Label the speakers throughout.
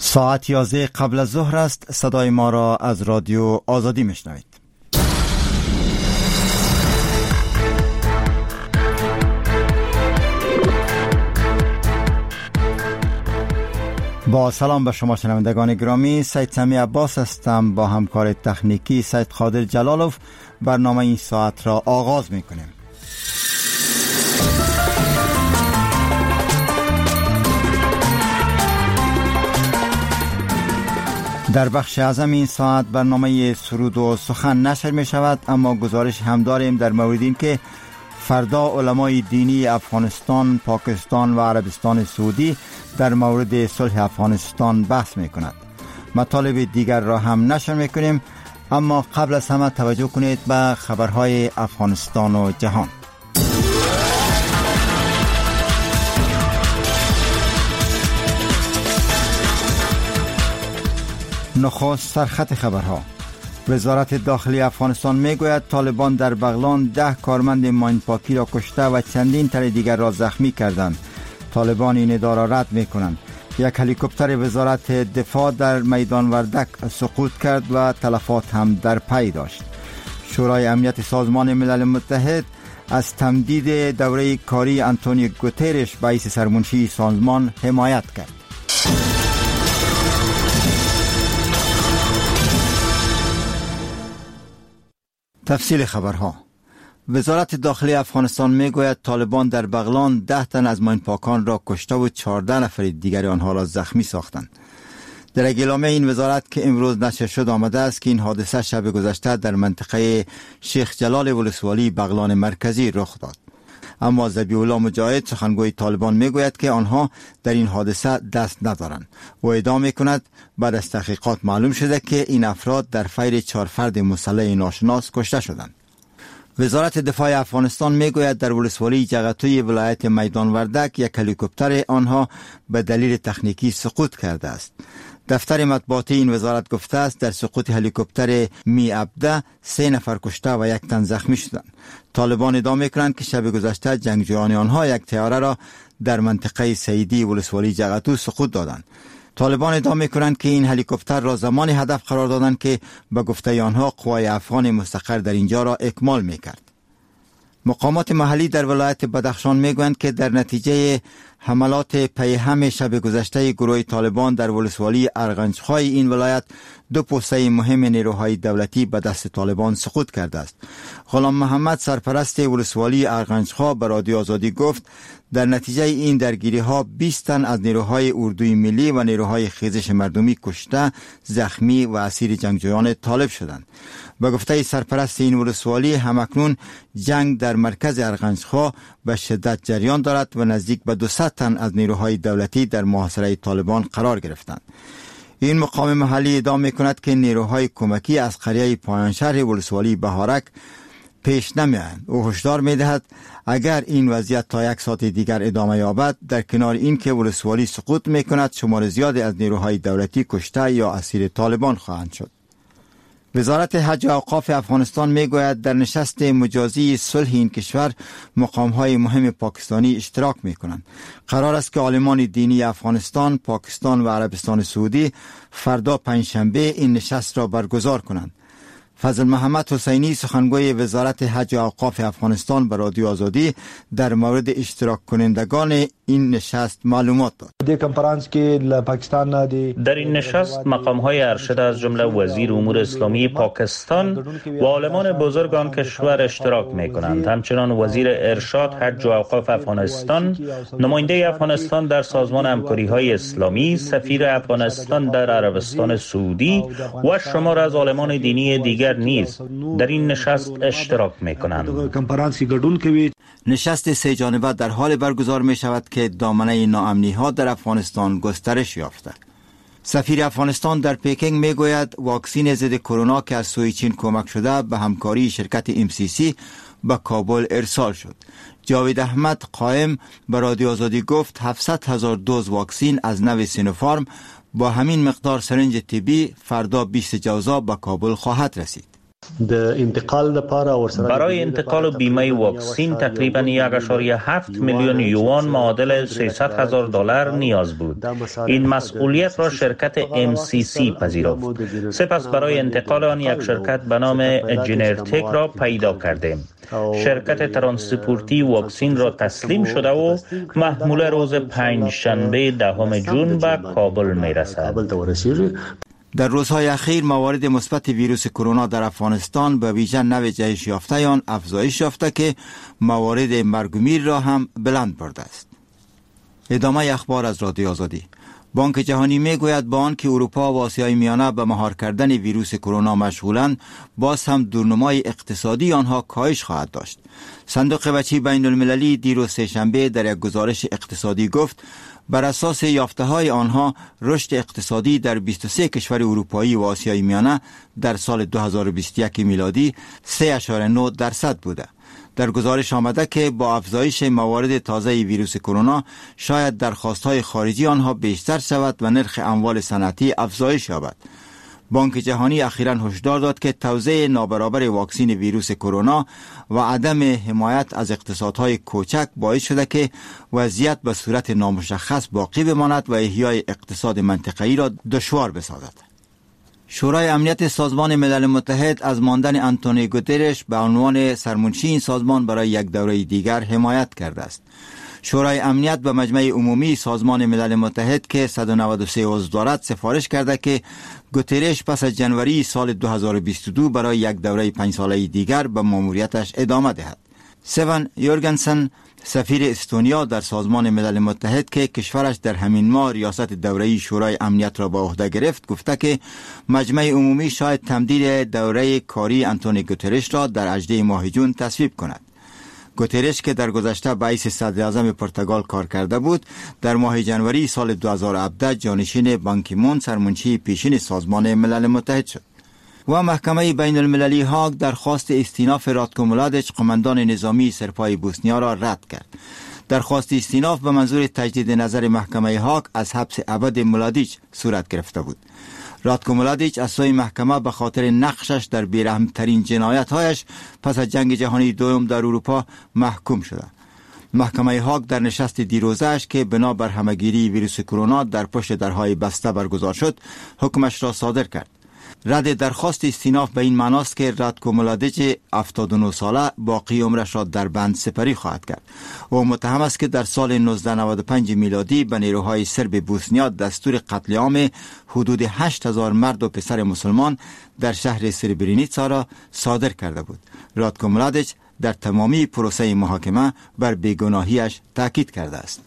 Speaker 1: ساعت 11 قبل از ظهر است. صدای ما را از رادیو آزادی میشنوید. با سلام به شما شنوندگان گرامی، سید سمی عباس هستم. با همکار تکنیکی سید قادر جلالوف برنامه این ساعت را آغاز میکنیم. در بخش اعظم این ساعت برنامه سرود و سخن نشر می شود، اما گزارش هم داریم در مورد این که فردا علمای دینی افغانستان، پاکستان و عربستان سعودی در مورد صلح افغانستان بحث می کند. مطالب دیگر را هم نشر می کنیم، اما قبل از همه توجه کنید به خبرهای افغانستان و جهان. نخست سرخط خبرها. وزارت داخلی افغانستان میگوید طالبان در بغلان 10 کارمند ماینپاکی را کشته و چندین تن دیگر را زخمی کردند. طالبان این ادعا را رد میکنند. یک هلیکوپتر وزارت دفاع در میدان وردک سقوط کرد و تلفات هم در پی داشت. شورای امنیت سازمان ملل متحد از تمدید دوره کاری آنتونیو گوترش رئیس سرمنشی سازمان حمایت کرد. تفصیل خبرها. وزارت داخلی افغانستان میگوید طالبان در بغلان 10 تن از ماینپاکان را کشته و 14 نفر دیگر آنها را زخمی ساختند. در اعلامیه این وزارت که امروز نشر شد آمده است که این حادثه شب گذشته در منطقه شیخ جلال ولسوالی بغلان مرکزی رخ داد. اما ذبیح الله مجاهد سخنگوی طالبان میگوید که آنها در این حادثه دست ندارند و ادعا میکند بعد از تحقیقات معلوم شده که این افراد در فیر 4 فرد مسلح ناشناس کشته شدند. وزارت دفاع افغانستان میگوید در ولسوالی جغتوی ولایت میدان وردک یک هلیکوپتر آنها به دلیل تکنیکی سقوط کرده است. دفتر مطبوعاتی این وزارت گفته است در سقوط هلیکوپتر می عبده 3 نفر کشته و 1 تن زخمی شدند. طالبان ادعا میکنند که شب گذشته جنگجویان آنها یک طیاره را در منطقه سیدی ولسوالی جغتو سقوط دادند. طالبان ادعا میکنند که این هلیکوپتر را زمان هدف قرار دادند که به گفته آنها قوای افغان مستقر در اینجا را اکمال میکرد. مقامات محلی در ولایت بدخشان میگویند که در نتیجه حملات پیهم شب گذشته گروه طالبان در ولسوالی ارغنجخای این ولایت 2 پوسته مهم نیروهای دولتی به دست طالبان سقوط کرده است. غلام محمد سرپرست ولسوالی ارغنجخا به رادیو آزادی گفت در نتیجه این درگیری ها 20 تن از نیروهای اردوی ملی و نیروهای خیزش مردمی کشته، زخمی و اسیر جنگجویان طالب شدند. به گفته سرپرست این ولسوالی همکنون جنگ در مرکز ارغنجخا به شدت جریان دارد و نزدیک به 200 تن از نیروهای دولتی در محاصره طالبان قرار گرفتند. این مقام محلی ادعا میکند که نیروهای کمکی از قریه پایان شهر ولسوالی بهارک پیش نمی‌آیند. او هشدار می‌دهد اگر این وضعیت تا 1 ساعت دیگر ادامه یابد، در کنار این که ولسوالی سقوط میکند، شمار زیادی از نیروهای دولتی کشته یا اسیر طالبان خواهند شد. وزارت حج و اوقاف افغانستان میگوید در نشست مجازی صلح این کشور مقام‌های مهم پاکستانی اشتراک میکنند. قرار است که عالمان دینی افغانستان، پاکستان و عربستان سعودی فردا پنجشنبه این نشست را برگزار کنند. فضل محمد حسینی سخنگوی وزارت حج و اوقاف افغانستان به رادیو آزادی در مورد اشتراک کنندگان این نشست معلومات داد.
Speaker 2: در این نشست مقام‌های ارشد از جمله وزیر امور اسلامی پاکستان و عالمان بزرگ آن کشور اشتراک می‌کنند. همچنان وزیر ارشاد حج و اوقاف افغانستان، نماینده افغانستان در سازمان همکاری‌های اسلامی، سفیر افغانستان در عربستان سعودی و شمار از عالمان دینی دیگر نیز در این نشست اشتراک می‌کنند.
Speaker 1: نشست 3 جانبه در حال برگزار می شود که دامنه ناامنی ها در افغانستان گسترش یافته. سفیر افغانستان در پکینگ می گوید واکسین ضد کرونا که از سوی چین کمک شده به همکاری شرکت MCC به کابل ارسال شد. جاوید احمد قائم به رادیو آزادی گفت 700,000 دوز واکسین از نوع سینوفارم با همین مقدار سرنج طبی فردا 20 جوزا به کابل خواهد رسید.
Speaker 2: برای انتقال و بیمه واکسین تقریباً 1.7 میلیون یوان معادل $300,000 نیاز بود. این مسئولیت را شرکت MCC پذیرفت. سپس برای انتقال آن یک شرکت به نام جنرتک را پیدا کردیم. شرکت ترانسپورتی واکسین را تسلیم شده و محمول روز پنجشنبه 10 جون به کابل می رسد.
Speaker 1: در روزهای اخیر موارد مثبت ویروس کرونا در افغانستان به ویژه نوع جهش یافته آن افزایش یافته که موارد مرگ و میر را هم بلند برده است. ادامه اخبار از رادیو آزادی. بانک جهانی می گوید با آن که اروپا و آسیای میانه به مهار کردن ویروس کرونا مشغولند، باز هم دورنمای اقتصادی آنها کاهش خواهد داشت. صندوق بچی بین المللی دیروز سه‌شنبه در یک گزارش اقتصادی گفت بر اساس یافته‌های آنها رشد اقتصادی در 23 کشور اروپایی و آسیای میانه در سال 2021 میلادی 3.9% بوده. در گزارش آمده که با افزایش موارد تازه ویروس کرونا شاید درخواست‌های خارجی آنها بیشتر شود و نرخ اموال صنعتی افزایش یابد. بانک جهانی اخیراً هشدار داد که توزیع نابرابر واکسن ویروس کرونا و عدم حمایت از اقتصادهای کوچک باعث شده که وضعیت به صورت نامشخص باقی بماند و احیای اقتصاد منطقه‌ای را دشوار بسازد. شورای امنیت سازمان ملل متحد از ماندن آنتونیو گوترش به عنوان سرمنشی این سازمان برای یک دوره دیگر حمایت کرده است. شورای امنیت به مجمع عمومی سازمان ملل متحد که 193 عضو دارد سفارش کرده که گوترش پس از جنوری سال 2022 برای یک دوره 5 ساله دیگر به ماموریتش ادامه دهد. سیون یورگنسن سفیر استونیا در سازمان ملل متحد که کشورش در همین ماه ریاست دوره‌ای شورای امنیت را به عهده گرفت گفته که مجمع عمومی شاید تمدید دوره کاری آنتونیو گوترش را در 18 ماه جون تصویب کند. گوترش که در گذشته به حیث صدر اعظم پرتغال کار کرده بود، در ماه جنوری سال 2017 جانشین بان کی مون سرمنشی پیشین سازمان ملل متحد شد. و محکمه بین المللی هاگ درخواست استیناف راتکو ملادیچ قماندان نظامی سرپای بوسنیا را رد کرد. درخواست استیناف به منظور تجدید نظر محکمه هاگ از حبس ابد ملادیچ صورت گرفته بود. راتکو ملادیچ از سوی محکمه به خاطر نقشش در بیرحم‌ترین جنایت‌هایش پس از جنگ جهانی دوم در اروپا محکوم شده. محکمه هاگ در نشست دیروزش که بنا بر همگیری ویروس کرونا در پشت درهای بسته برگزار شد، حکمش را صادر کرد. رد درخواست استیناف به این معناست که راتکو ملادیچ 79 ساله باقی عمرش را در بند سپری خواهد کرد. او متهم است که در سال 1995 میلادی به نیروهای سرب بوسنیا دستور قتل عام حدود 8000 مرد و پسر مسلمان در شهر سربرینیتسا را صادر کرده بود. راتکو ملادیچ در تمامی پروسه محاکمه بر بیگناهیش تاکید کرده است.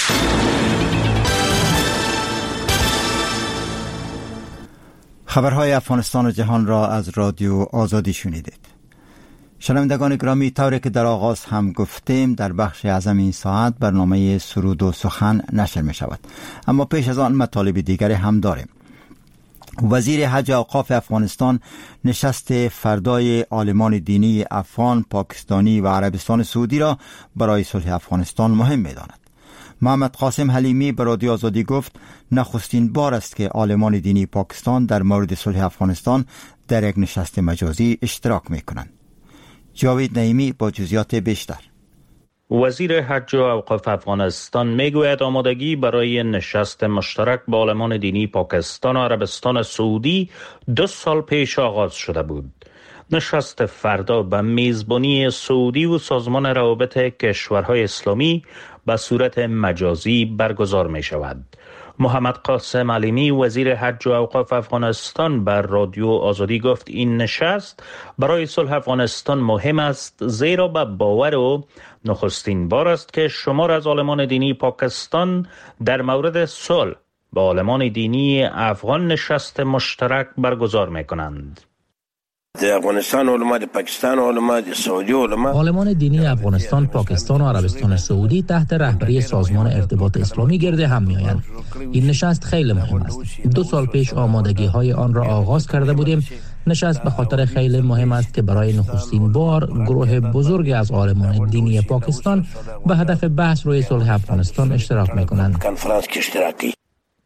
Speaker 1: خبرهای افغانستان و جهان را از رادیو آزادی شنیدید. شنوندگان گرامی، طوری که در آغاز هم گفتیم در بخش اعظم این ساعت برنامه سرود و سخن نشر می شود، اما پیش از آن مطالب دیگری هم داریم. وزیر حج و اوقاف افغانستان نشست فردای عالمان دینی افغان، پاکستانی و عربستان سعودی را برای صلح افغانستان مهم می داند. محمد قاسم حلیمی به رادیو آزادی گفت نخستین بار است که عالمان دینی پاکستان در مورد صلح افغانستان در یک نشست مجازی اشتراک می کنند. جاوید نعیمی با جزئیات بیشتر.
Speaker 2: وزیر حج و اوقاف افغانستان میگوید آمادگی برای نشست مشترک با عالمان دینی پاکستان و عربستان سعودی 2 سال پیش آغاز شده بود. نشست فردا به میزبانی سعودی و سازمان روابط کشورهای اسلامی به صورت مجازی برگزار می شود. محمد قاسم حلیمی وزیر حج و اوقاف افغانستان بر رادیو آزادی گفت این نشست برای صلح افغانستان مهم است، زیرا به باور او نخستین بار است که شمار از عالمان دینی پاکستان در مورد صلح با عالمان دینی افغان نشست مشترک برگزار می کنند.
Speaker 3: افغانستان علما، پاکستان علما، سعودی علما،
Speaker 4: عالمان دینی افغانستان، پاکستان و عربستان سعودی تحت رهبری سازمان ارتباط اسلامی گرد هم میآیند. این نشست خیلی مهم است. 2 سال پیش آمادگی های آن را آغاز کرده بودیم. نشست به خاطر خیلی مهم است که برای نخستین بار گروه بزرگی از عالمان دینی پاکستان به هدف بحث روی صلح افغانستان اشتراک میکنند.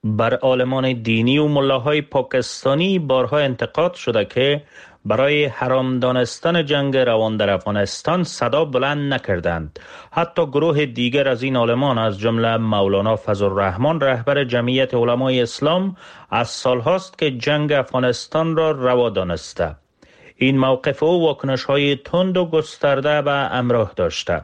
Speaker 2: بر عالمان دینی و ملاهای پاکستانی بارها انتقاد شده که برای حرام دانستن جنگ روان در افغانستان صدا بلند نکردند. حتی گروه دیگر از این عالمان از جمله مولانا فضل الرحمن رهبر جمعیت علمای اسلام از سالهاست که جنگ افغانستان را روا دانسته. این موقف او واکنش‌های تند و گسترده به همراه داشته.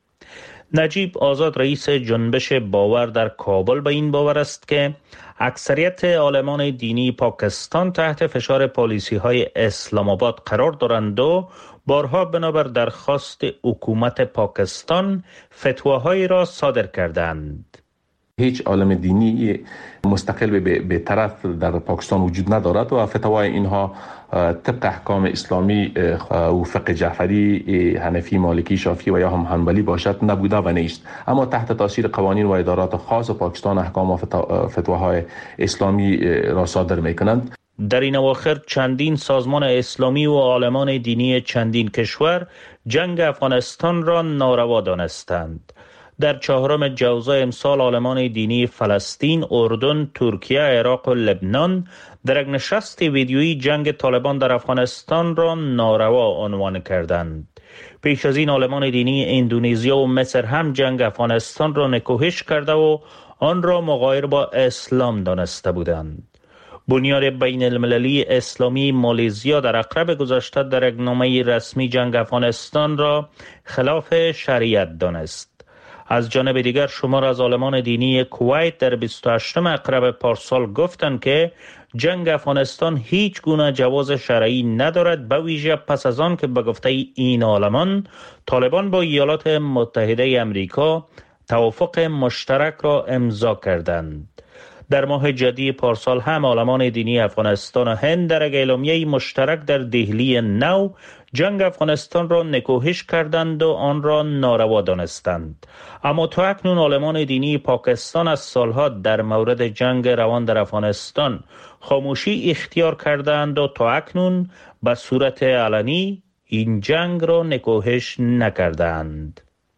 Speaker 2: نجیب آزاد رئیس جنبش باور در کابل به این باور است که اکثریت عالمان دینی پاکستان تحت فشار پالیسی‌های اسلام آباد قرار دارند و بارها بنابر درخواست حکومت پاکستان فتواهایی را صادر کردند.
Speaker 5: هیچ عالم دینی مستقل به طرف در پاکستان وجود ندارد و فتوای اینها طبق احکام اسلامی و فقه جعفری، حنفی، مالکی، شافعی و یا هم حنبلی باشد نبوده و نیست، اما تحت تاثیر قوانین و ادارات خاص پاکستان احکام و فتواهای اسلامی را صادر میکنند.
Speaker 2: در این اواخر چندین سازمان اسلامی و عالمان دینی چندین کشور جنگ افغانستان را ناروا دانستند. در 4 جوزای امسال عالمان دینی فلسطین، اردن، ترکیه، عراق و لبنان در یک نشست ویدیویی جنگ طالبان در افغانستان را ناروا عنوان کردند. پیش از این عالمان دینی اندونزیا و مصر هم جنگ افغانستان را نکوهش کرده و آن را مغایر با اسلام دانسته بودند. بنیاد بین المللی اسلامی مالزیا در اقرب گذشته در یک نامه رسمی جنگ افغانستان را خلاف شریعت دانست. از جانب دیگر شمار از عالمان دینی کویت در 28 اقرب پارسال گفتند که جنگ افغانستان هیچ گونه جواز شرعی ندارد، به ویژه پس از آن که به گفته این عالمان طالبان با ایالات متحده امریکا توافق مشترک را امضا کردند. در ماه جدی پارسال هم عالمان دینی افغانستان و هند در یک اعلامیه مشترک در دهلی نو جنگ افغانستان را نکوهش کردند و آن را ناروا دانستند. اما تا اکنون عالمان دینی پاکستان از سالها در مورد جنگ روان در افغانستان خاموشی اختیار کردند و تا اکنون به صورت علنی این جنگ را نکوهش نکردند.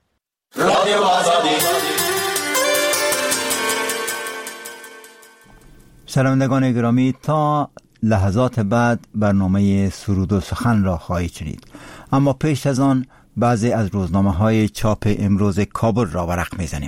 Speaker 2: رادیو آزادی.
Speaker 1: شنوندگان گرامی، تا لحظات بعد برنامه سرود و سخن را خواهید شنید، اما پیش از آن بعضی از روزنامه‌های چاپ امروز کابل را ورق می‌زنیم.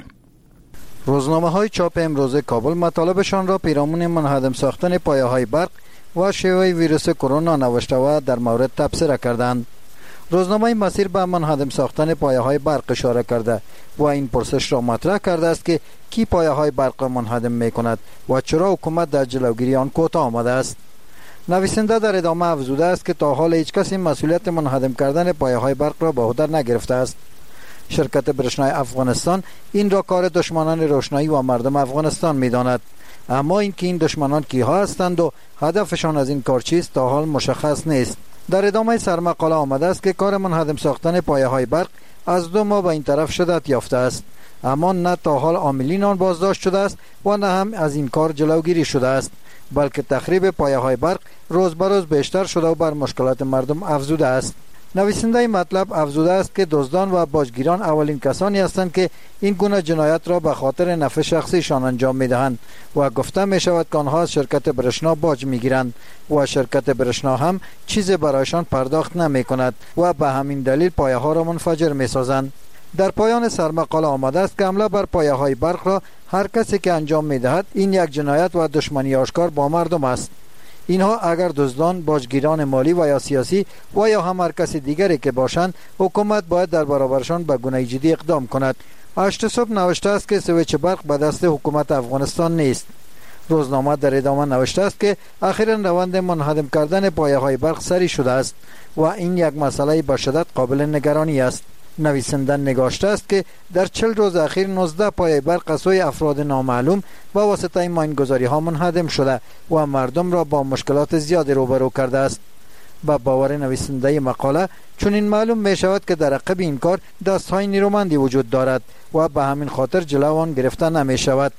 Speaker 6: روزنامه‌های چاپ امروز کابل مطالبشان را پیرامون منهدم ساختن پایه‌های برق و شیوع ویروس کرونا نوشته و در مورد تبصره کردند. روزنامه مسیر به منهدم ساختن پایه‌های برق اشاره کرده و این پرسش را مطرح کرده است که کی پایه‌های برق را منهدم می‌کند و چرا حکومت در جلوگیری آن کوتاه آمده است. نویسنده در ادامه افزوده است که تا حال هیچ کسی مسئولیت منهدم کردن پایه‌های برق را به عهده نگرفته است. شرکت برشنای افغانستان این را کار دشمنان روشنایی و مردم افغانستان می‌داند، اما اینکه این دشمنان کیها هستند و هدفشان از این کار چیست تا حال مشخص نیست. در ادامه سرمقاله آمده است که کار منهدم ساختن پایه‌های برق از 2 ماه به این طرف شدت یافته است، اما نه تا حال عاملین آن بازداشت شده است و نه هم از این کار جلوگیری شده است، بلکه تخریب پایه‌های برق روز به روز بیشتر شده و بر مشکلات مردم افزوده است. نویسنده مطلب افزوده است که دزدان و باجگیران اولین کسانی هستند که این گونه جنایت را به خاطر نفع شخصیشان انجام می‌دهند و گفته می‌شود که آنها از شرکت برشنا باج می‌گیرند و شرکت برشنا هم چیزی برایشان پرداخت نمی‌کند و به همین دلیل پایه‌ها را منفجر می‌سازند. در پایان سرمقاله آمده است که حمله بر پایه‌های برق را هر کسی که انجام می‌دهد این یک جنایت و دشمنی آشکار با مردم است. اینها اگر دزدان، باجگیران مالی و یا سیاسی و یا هم هر کسی دیگری که باشند، حکومت باید در برابرشان به گونه جدی اقدام کند. 8 صبح نوشته است که سویچ برق به دست حکومت افغانستان نیست. روزنامه در ادامه نوشته است که اخیراً روند منهدم کردن پایه‌های برق سری شده است و این یک مسئله به شدت قابل نگرانی است. نویسنده نگاشته است که در 40 روز اخیر 19 پایه برق از سوی افراد نامعلوم با واسطه ماینگذاری ها منهدم شده و مردم را با مشکلات زیادی روبرو کرده است. با باور نویسنده مقاله چنین معلوم می شود که در عقب این کار دستهای نیرومندی وجود دارد و به همین خاطر جلو آن گرفته نمی شود.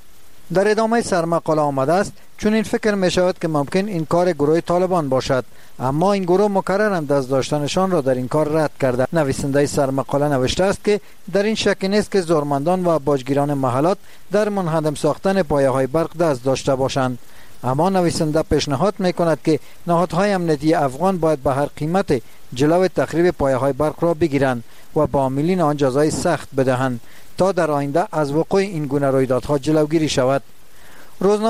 Speaker 6: در ادامه سرمقاله آمده است چون این فکر می شود که ممکن این کار گروه طالبان باشد، اما این گروه مکرراً دست داشتنشان را در این کار رد کرده. نویسنده سرمقاله نوشته است که در این شک نیست که زورمندان و باجگیران محلات در منهدم ساختن پایه‌های برق دست داشته باشند، اما نویسنده پیشنهاد می کند که نهادهای امنیتی افغان باید به هر قیمت جلو تخریب پایه‌های برق را بگیرند و با عاملین آن جزای سخت بدهند تا در آینده از وقوع این گونه رویدادها جلوگیری شود. روزنامه